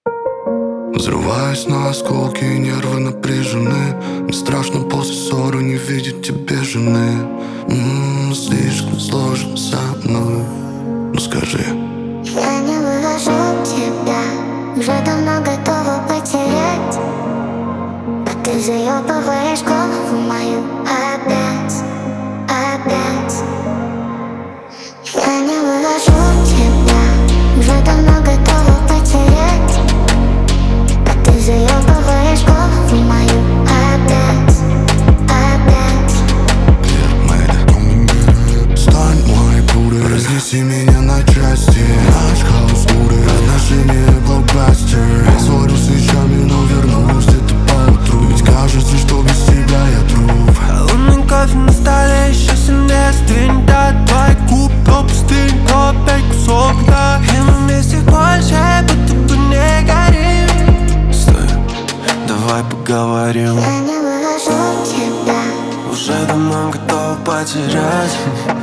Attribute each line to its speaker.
Speaker 1: Взрываюсь на осколки, нервы напряжены. Не страшно после ссоры не видеть тебе жены. Слишком сложно со мной. Ну скажи.
Speaker 2: Я не вывожу тебя, уже давно готова потерять. А ты заебываешь голову мою опять, опять. Я не вывожу тебя, уже давно готова потерять. А ты заебываешь голову мою опять, опять.
Speaker 1: Стань моей пурой, разнеси меня на части. Наш хаос бурый, отношения блокбастер. Я сварю свечами, но вернусь где-то поутру. Ведь кажется, что без тебя я труп.
Speaker 3: Лунный кофе на столе еще сильнее стынь. Да, твой куб, то пустынь, то опять кусок, да. И мы вместе больше, будто бы не горим. Стой, давай поговорим.
Speaker 2: Я не вывожу тебя,
Speaker 3: Уже давно готов потерять.